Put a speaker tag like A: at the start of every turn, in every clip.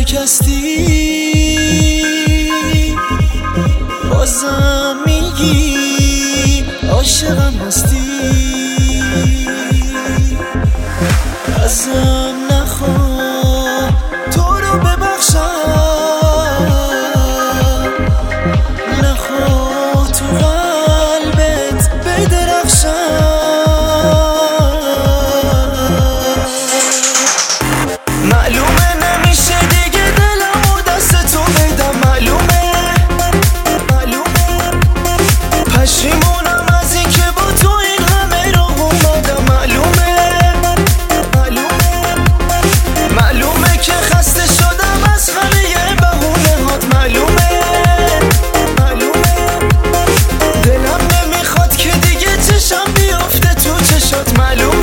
A: شکستی بازم میگی عاشقم هستی. ازم نخواه تو رو ببخشم، نخواه تو قلبت بدرخشم. معلومه نمیشه دیگه دلمو دست تو بدم، معلومه پشیمونم از این که با تو این همه راه اومدم. معلومه که خسته شدم از همه بهونه هات. معلومه دلم نمیخواد که دیگه چشم بیافته تو چشات. معلومه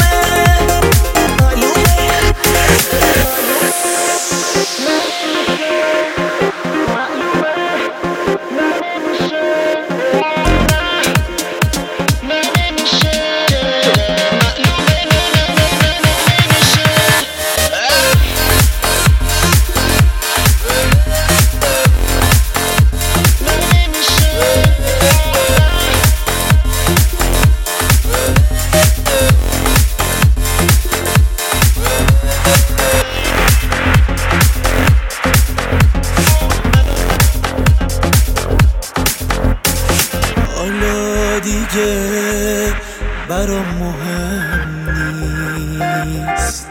A: دیگه برام مهم نیست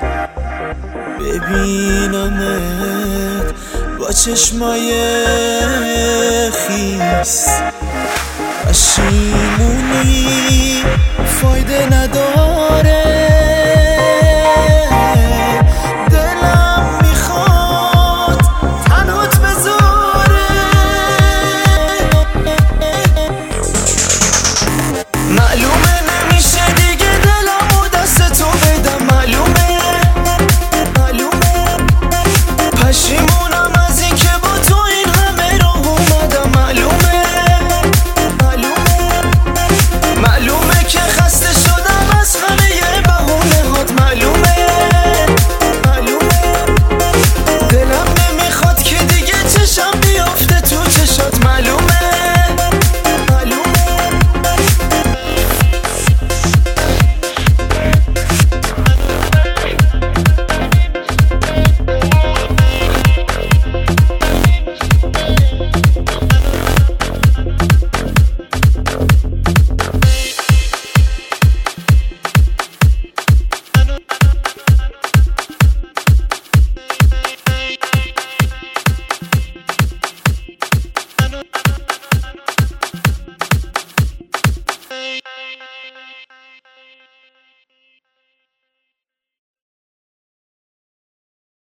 A: ببینمت با چشمای خیس. پشیمونی فایده نداره،